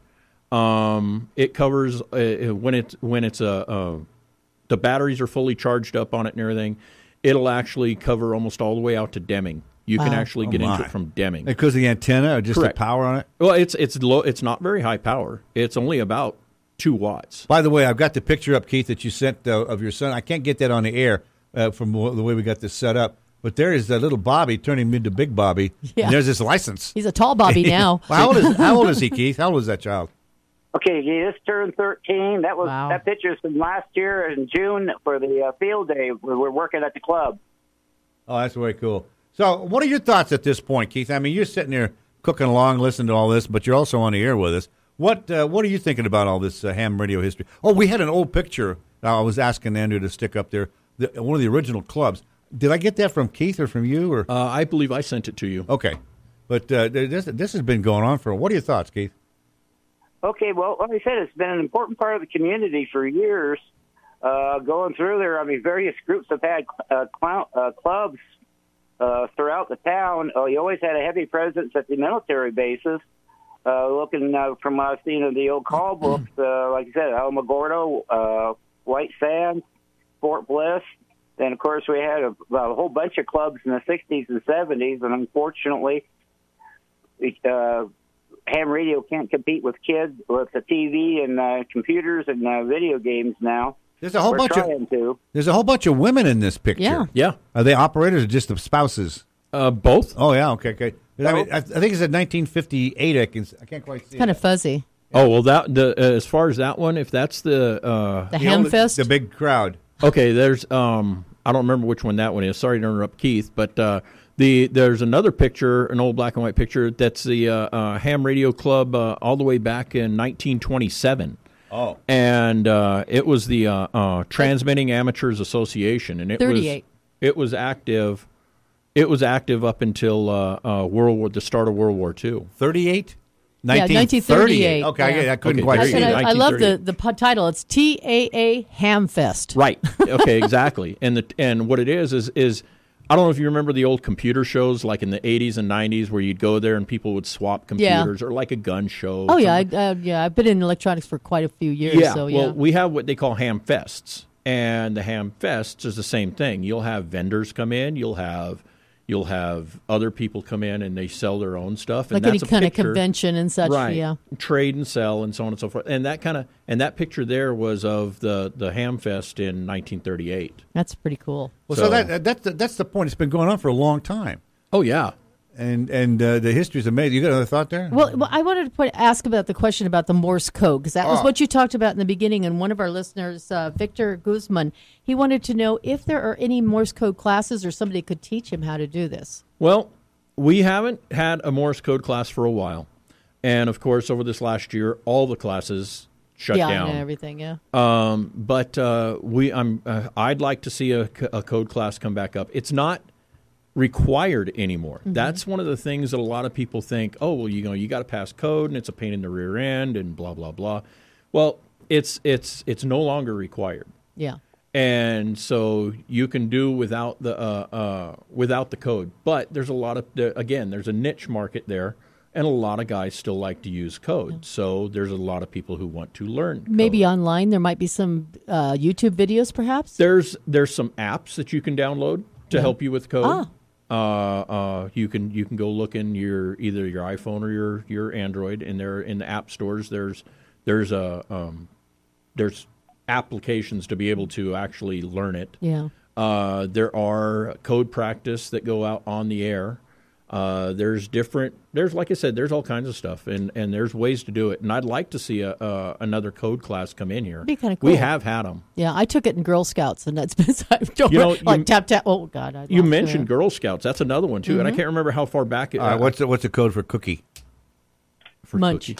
It covers when it's the batteries are fully charged up on it and everything. It'll actually cover almost all the way out to Deming. You can actually get into it from Deming. Because of the antenna or just Correct. the power on it? Well, it's low. It's not very high power. It's only about 2 watts. By the way, I've got the picture up, Keith, that you sent of your son. I can't get that on the air from the way we got this set up. But there is that little Bobby turning into Big Bobby. Yeah. And there's his license. He's a tall Bobby now. Well, how old is he, Keith? How old is that child? Okay, he just turned 13. That picture's from last year in June for the field day. We're working at the club. Oh, that's very cool. So what are your thoughts at this point, Keith? I mean, you're sitting there cooking along, listening to all this, but you're also on the air with us. What are you thinking about all this ham radio history? Oh, we had an old picture. I was asking Andrew to stick up there, one of the original clubs. Did I get that from Keith or from you? Or I believe I sent it to you. Okay. But this has been going on for – what are your thoughts, Keith? Okay, well, like I said, it's been an important part of the community for years. Going through there, I mean, various groups have had clubs throughout the town. You always had a heavy presence at the military bases. Looking from what I've seen in the old call books, like I said, Alamogordo, White Sands, Fort Bliss. Then, of course, we had a whole bunch of clubs in the 60s and 70s, and unfortunately, ham radio can't compete with kids with the TV and computers and video games now. There's a whole bunch of women in this picture. Yeah. Are they operators or just the spouses? Both. Oh yeah. Okay. I mean, I think it's at 1958. I can't quite see. Kind of fuzzy. Oh well, as far as that one, if that's the Hamfest, the big crowd. Okay, there's I don't remember which one that one is. Sorry to interrupt, Keith, but there's another picture, an old black and white picture. That's the Ham Radio Club all the way back in 1927. Oh, and it was the Transmitting Amateurs Association, and it 38. It was active. It was active up until the start of World War II. 38? 1938. Okay, yeah. I couldn't quite read it. I love the title. It's TAA Hamfest. Right. Okay, exactly. And what it is I don't know if you remember the old computer shows like in the 80s and 90s where you'd go there and people would swap computers or like a gun show. Oh, yeah. I've been in electronics for quite a few years. Yeah. So, Well, we have what they call ham fests. And the ham fests is the same thing. You'll have vendors come in. You'll have other people come in and they sell their own stuff. Like and any that's kind of convention and such. Right. Yeah. Trade and sell and so on and so forth. And that picture there was of the ham fest in 1938. That's pretty cool. Well, so that's the point. It's been going on for a long time. Oh, yeah. And the history's amazing. You got another thought there? Well, I wanted to ask about the question about the Morse code, because that was what you talked about in the beginning. And one of our listeners, Victor Guzman, he wanted to know if there are any Morse code classes or somebody could teach him how to do this. Well, we haven't had a Morse code class for a while. And, of course, over this last year, all the classes shut down. Yeah, and everything, yeah. But I'd like to see a code class come back up. It's not required anymore. Mm-hmm. That's one of the things that a lot of people think, oh, well, you got to pass code and it's a pain in the rear end and blah, blah, blah. Well, it's no longer required. Yeah. And so you can do without the code. But there's there's a niche market there, and a lot of guys still like to use code. Yeah. So there's a lot of people who want to learn code. Maybe online there might be some YouTube videos, perhaps? There's some apps that you can download to help you with code. You can go look in either your iPhone or your Android, and there in the app stores there's applications to be able to actually learn it. Yeah. There are code practice that go out on the air. There's like I said, there's all kinds of stuff, and there's ways to do it. And I'd like to see another code class come in here. It'd be kind of cool. We have had them. Yeah, I took it in Girl Scouts, and that's been tap tap. Oh God! You mentioned Girl Scouts. That's another one too, and I can't remember how far back. What's the code for cookie? For Munch.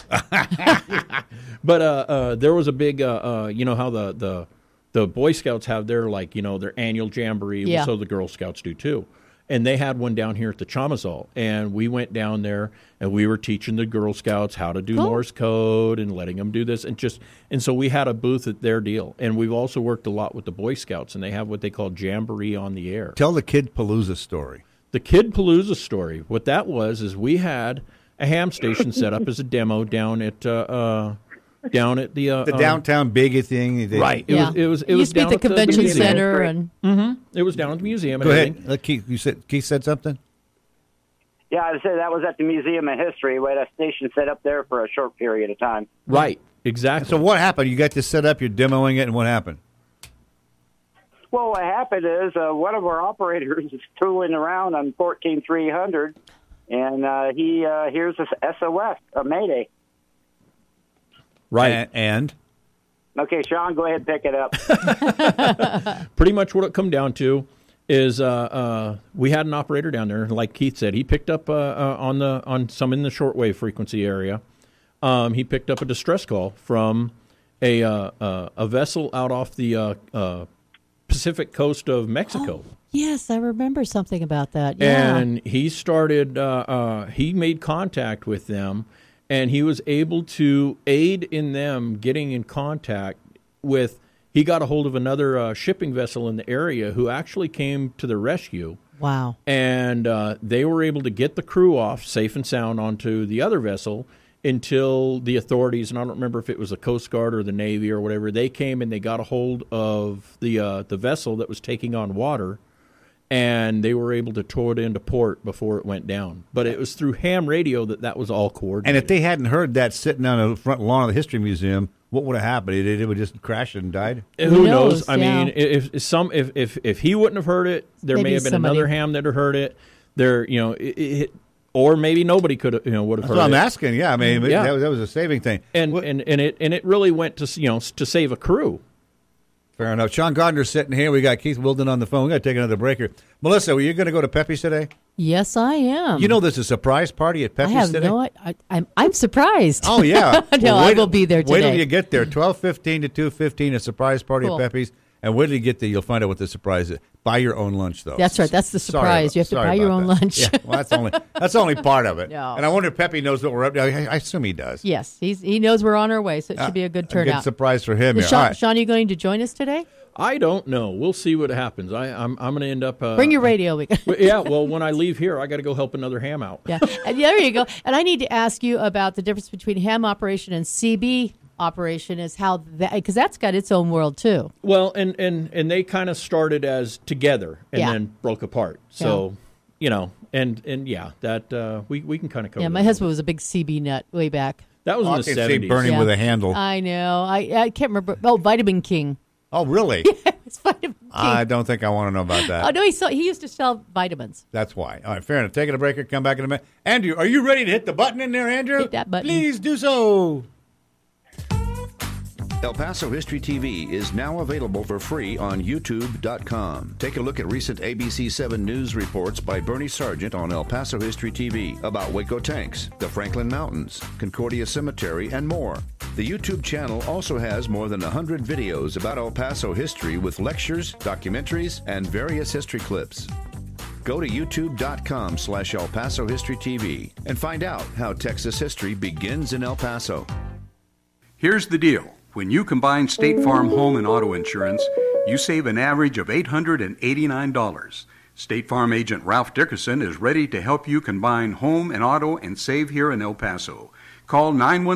But there was a big, how the Boy Scouts have their their annual jamboree, yeah. So the Girl Scouts do too. And they had one down here at the Chamizal, and we went down there and we were teaching the Girl Scouts how to do Morse code and letting them do this, and so we had a booth at their deal. And we've also worked a lot with the Boy Scouts, and they have what they call Jamboree on the Air. Tell the Kid Palooza story. The Kid Palooza story. What that was is we had a ham station set up as a demo down at the downtown big thing. Right. It was used to be down the at convention museum. center, and it was down at the museum. Go ahead, Keith. Keith said something. Yeah, I said that was at the Museum of History. We had a station set up there for a short period of time. Right. Exactly. So what happened? You got this set up. You're demoing it, and what happened? Well, what happened is one of our operators is tooling around on 14300, and he hears this SOS, a Mayday. Right. And? Okay, Sean, go ahead and pick it up. Pretty much what it come down to is we had an operator down there, like Keith said. He picked up on some in the shortwave frequency area. He picked up a distress call from a vessel out off the Pacific coast of Mexico. Oh, yes, I remember something about that. Yeah. And he started, he made contact with them, and he was able to aid in them getting in contact with, he got a hold of another shipping vessel in the area who actually came to the rescue. Wow. And they were able to get the crew off safe and sound onto the other vessel until the authorities, and I don't remember if it was the Coast Guard or the Navy or whatever, they came and they got a hold of the vessel that was taking on water, and they were able to tow it into port before it went down. But it was through ham radio that was all coordinated. And if they hadn't heard that sitting on the front lawn of the History Museum, what would have happened? It would just crash and died? Who knows? I mean, if he wouldn't have heard it, there may have been another ham that had heard it. There, or maybe nobody could have, would have heard it. That's what I'm asking. Yeah, I mean, that was a saving thing. And it really went to to save a crew. Fair enough. Sean Gardner's sitting here. We got Keith Wilden on the phone. We got to take another break here. Melissa, were you going to go to Pepe's today? Yes, I am. You know there's a surprise party at Pepe's today? I'm surprised. Oh, yeah. I will be there today. Wait till you get there. 12:15 to 2:15, a surprise party at Pepe's. And wait till you get there, you'll find out what the surprise is. Buy your own lunch, though. That's right. That's the surprise. You have to buy your own lunch. Yeah, well, that's only part of it. No. And I wonder if Pepe knows what we're up to. I assume he does. Yes, he knows we're on our way, so it should be a good turnout. A good surprise for him. Sean, are you going to join us today? I don't know. We'll see what happens. I'm going to end up. Bring your radio. Yeah. Well, when I leave here, I got to go help another ham out. Yeah. And there you go. And I need to ask you about the difference between ham operation and CB operation. Is how that, because that's got its own world too. Well, and they kind of started as together and then broke apart. So and that we can kind of cover. Yeah, my husband was a big CB nut way back. That was in the 70s. Burning with a handle. I know. I can't remember. Oh, Vitamin King. Oh, really? Yeah, it's Vitamin King. I don't think I want to know about that. Oh, no, he used to sell vitamins. That's why. All right, fair enough. Taking a break and come back in a minute. Andrew, are you ready to hit the button in there, Andrew? Hit that button. Please do so. El Paso History TV is now available for free on YouTube.com. Take a look at recent ABC7 news reports by Bernie Sargent on El Paso History TV about Waco Tanks, the Franklin Mountains, Concordia Cemetery, and more. The YouTube channel also has more than 100 videos about El Paso history with lectures, documentaries, and various history clips. Go to youtube.com/El Paso History TV and find out how Texas history begins in El Paso. Here's the deal. When you combine State Farm home and auto insurance, you save an average of $889. State Farm agent Ralph Dickerson is ready to help you combine home and auto and save here in El Paso. Call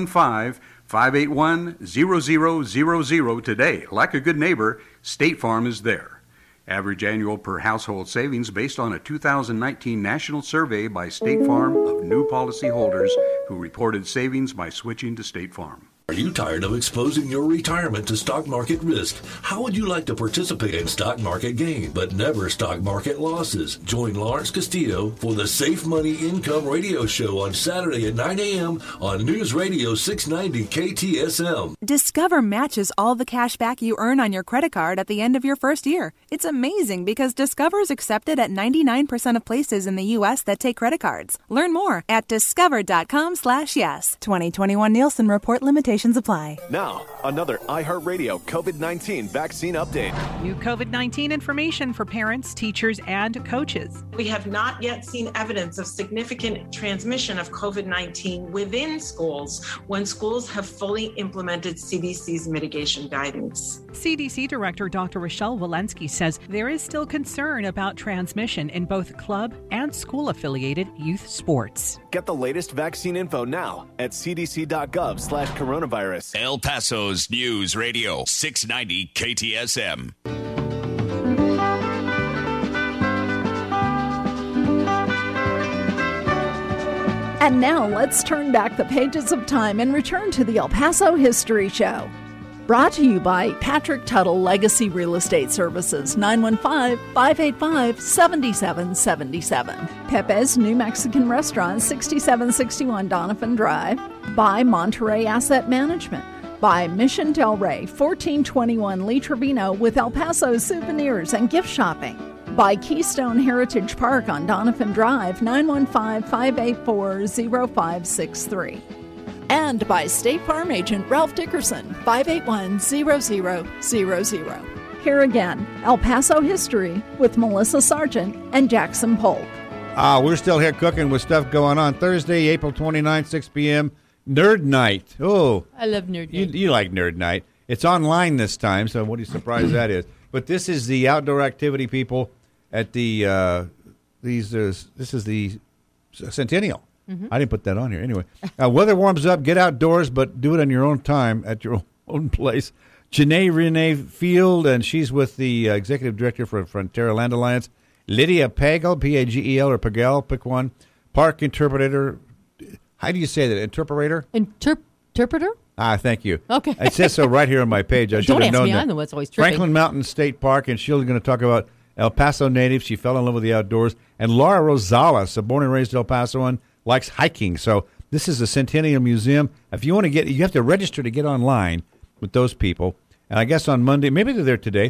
915-581-0000 today. Like a good neighbor, State Farm is there. Average annual per household savings based on a 2019 national survey by State Farm of new policyholders who reported savings by switching to State Farm. Are you tired of exposing your retirement to stock market risk? How would you like to participate in stock market gain, but never stock market losses? Join Lawrence Castillo for the Safe Money Income Radio Show on Saturday at 9 a.m. on News Radio 690 KTSM. Discover matches all the cash back you earn on your credit card at the end of your first year. It's amazing because Discover is accepted at 99% of places in the U.S. that take credit cards. Learn more at discover.com/yes. 2021 Nielsen Report limitations apply. Now, another iHeartRadio COVID-19 vaccine update. New COVID-19 information for parents, teachers, and coaches. We have not yet seen evidence of significant transmission of COVID-19 within schools when schools have fully implemented CDC's mitigation guidance. CDC Director Dr. Rochelle Walensky says there is still concern about transmission in both club and school-affiliated youth sports. Get the latest vaccine info now at cdc.gov/coronavirus. El Paso's News Radio 690 KTSM. And now let's turn back the pages of time and return to the El Paso History Show. Brought to you by Patrick Tuttle Legacy Real Estate Services, 915-585-7777. Pepe's New Mexican Restaurant, 6761 Donovan Drive. By Monterey Asset Management. By Mission Del Rey, 1421 Lee Trevino with El Paso souvenirs and gift shopping. By Keystone Heritage Park on Donovan Drive, 915-584-0563. And by State Farm Agent Ralph Dickerson, 581-0000. Here again, El Paso History with Melissa Sargent and Jackson Polk. We're still here cooking with stuff going on. Thursday, April 29th, 6 p.m., Nerd Night. Oh, I love Nerd Night. You like Nerd Night. It's online this time, so what are you surprised that is? But this is the outdoor activity people at the this is the Centennial. Mm-hmm. I didn't put that on here. Anyway, weather warms up. Get outdoors, but do it on your own time at your own place. Janae Renee Field, and she's with the executive director for Frontera Land Alliance. Lydia Pagel, P-A-G-E-L, or Pagel, pick one. Park interpreter. How do you say that? Interpreter? Interpreter? Thank you. Okay. It says so right here on my page. I should have known that. I'm the one that's always tripping. Franklin Mountain State Park, and she's going to talk about El Paso native. She fell in love with the outdoors. And Laura Rosales, a born and raised El Pasoan, likes hiking. So this is the Centennial Museum. If you want to you have to register to get online with those people. And I guess on Monday, maybe they're there today,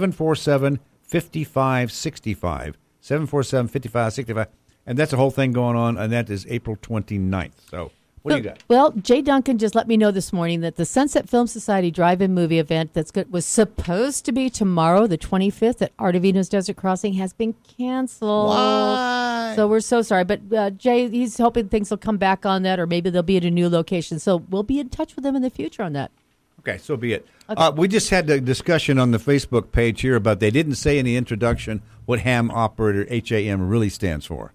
747-5565. 747-5565. And that's the whole thing going on, and that is April 29th. So What do you got? Well, Jay Duncan just let me know this morning that the Sunset Film Society drive-in movie event was supposed to be tomorrow, the 25th, at Artavino's Desert Crossing, has been canceled. Why? So we're so sorry. But Jay, he's hoping things will come back on that, or maybe they'll be at a new location. So we'll be in touch with them in the future on that. Okay, so be it. Okay. We just had a discussion on the Facebook page here about they didn't say in the introduction what ham operator, HAM, really stands for.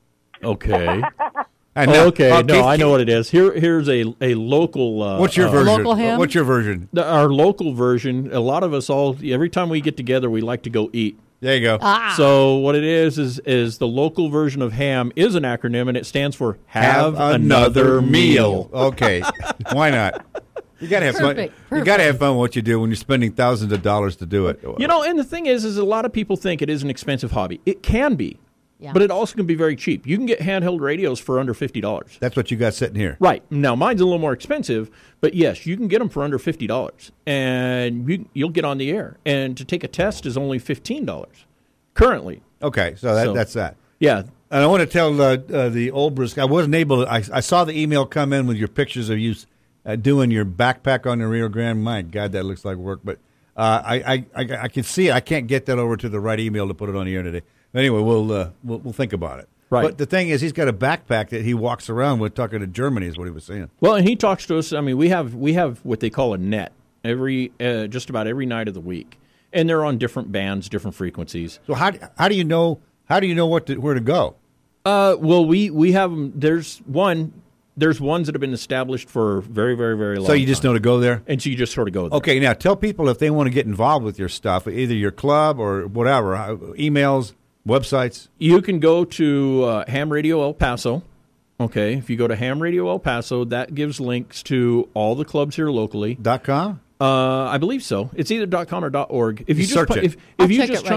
Okay. I know. Okay, I know what it is. Here's a local. What's your version? Local ham? What's your version? Our local version. A lot of us every time we get together, we like to go eat. There you go. So what it is the local version of HAM is an acronym, and it stands for Have Another Meal. Okay, why not? You gotta have fun. You gotta have fun with what you do when you're spending thousands of dollars to do it. And the thing is a lot of people think it is an expensive hobby. It can be. Yeah. But it also can be very cheap. You can get handheld radios for under $50. That's what you got sitting here. Right. Now, mine's a little more expensive, but yes, you can get them for under $50, and you'll get on the air. And to take a test is only $15 currently. Okay, so that's that. Yeah. And I want to tell the old Brisk, I wasn't able to, I saw the email come in with your pictures of you doing your backpack on the Rio Grande. My God, that looks like work. But I can see it. I can't get that over to the right email to put it on the air today. Anyway, we'll think about it. Right. But the thing is, he's got a backpack that he walks around with, talking to Germany, is what he was saying. Well, and he talks to us. I mean, we have what they call a net just about every night of the week, and they're on different bands, different frequencies. So how do you know where to go? Well, we have them. There's ones that have been established for very, very, very long. So you just know to go there? And so you just sort of go there. Okay, now tell people if they want to get involved with your stuff, either your club or whatever, emails, websites. You can go to Ham Radio El Paso. Okay, if you go to Ham Radio El Paso, that gives links to all the clubs here locally. .com? I believe so. It's either .com or .org. If you just search it. If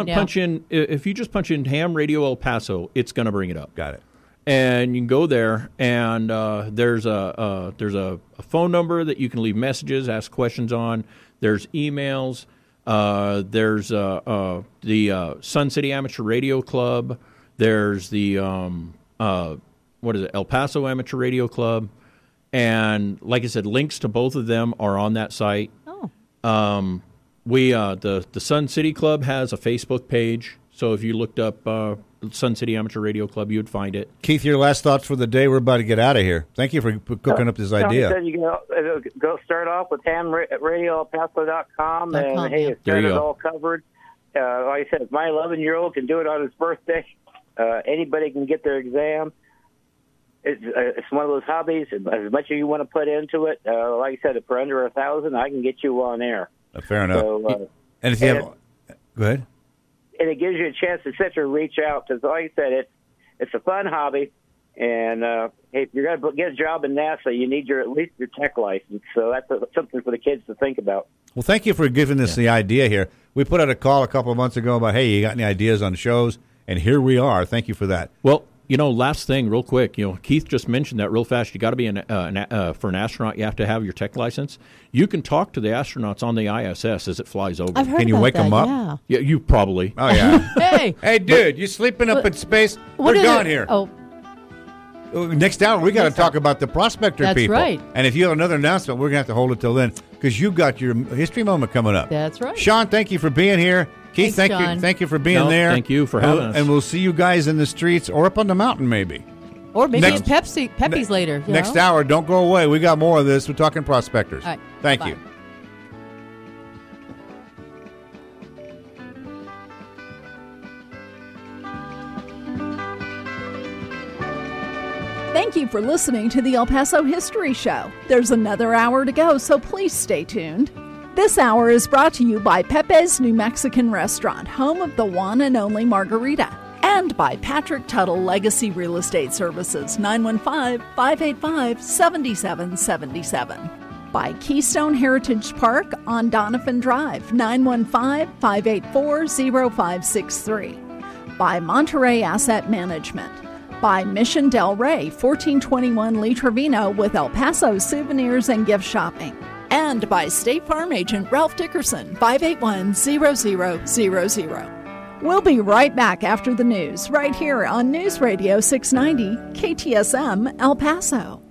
you just punch in Ham Radio El Paso, it's going to bring it up. Got it. And you can go there, and there's a phone number that you can leave messages, ask questions on. There's emails. There's the Sun City Amateur Radio Club. There's the El Paso Amateur Radio Club, and like I said, links to both of them are on that site. Oh. The Sun City Club has a Facebook page, so if you looked up Sun City Amateur Radio Club, you would find it. Keith, your last thoughts for the day. We're about to get out of here. Thank you for cooking up this idea. Said you can go start off with hamradioelpaso.com, and hey, it's got it all covered. Like I said, if my 11-year-old can do it on his birthday, anybody can get their exam. It's one of those hobbies. As much as you want to put into it, like I said, if for under $1,000, I can get you on air. Fair enough. So, and if you have, go ahead. And it gives you a chance to sit there and reach out, because, like I said, it's a fun hobby. And hey, if you're going to get a job in NASA, you need at least your tech license. So that's something for the kids to think about. Well, thank you for giving us the idea here. We put out a call a couple of months ago about, hey, you got any ideas on shows? And here we are. Thank you for that. Well, last thing, real quick, Keith just mentioned that real fast. You got to be for an astronaut, you have to have your tech license. You can talk to the astronauts on the ISS as it flies over. I've heard Can you about wake that, them up? Yeah. Yeah, you probably. Oh, yeah. Hey, dude, you sleeping up in space? We're gone here. Oh, next hour, we got to talk about the prospector That's people. right. And if you have another announcement, we're going to have to hold it till then, because you've got your history moment coming up. That's right. Sean, thank you for being here. Keith, Thanks, Sean. thank you for being there. Thank you for having us. And we'll see you guys in the streets or up on the mountain, maybe. Or maybe at Pepe's later. Next hour, don't go away. We got more of this. We're talking prospectors. All right. Thank Bye. you. Thank you for listening to the El Paso History Show. There's another hour to go, so please stay tuned. This hour is brought to you by Pepe's New Mexican Restaurant, home of the one and only margarita, and by Patrick Tuttle Legacy Real Estate Services, 915-585-7777. By Keystone Heritage Park on Donovan Drive, 915-584-0563. By Monterey Asset Management. By Mission Del Rey, 1421 Lee Trevino, with El Paso souvenirs and gift shopping. And by State Farm Agent Ralph Dickerson, 581-0000. We'll be right back after the news, right here on News Radio 690 KTSM El Paso.